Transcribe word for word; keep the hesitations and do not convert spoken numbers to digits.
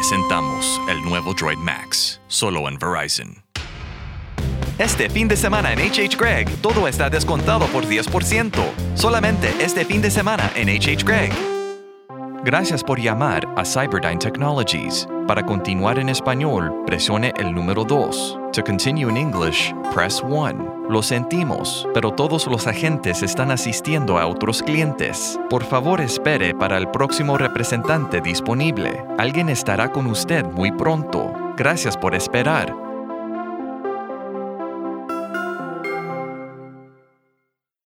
Presentamos el nuevo Droid Max, solo en Verizon. Este fin de semana en H H Gregg, todo está descontado por diez por ciento. Solamente este fin de semana en H H Gregg. Gracias por llamar a Cyberdyne Technologies. Para continuar en español, presione el número dos. To continue in English, press one. Lo sentimos, pero todos los agentes están asistiendo a otros clientes. Por favor, espere para el próximo representante disponible. Alguien estará con usted muy pronto. Gracias por esperar.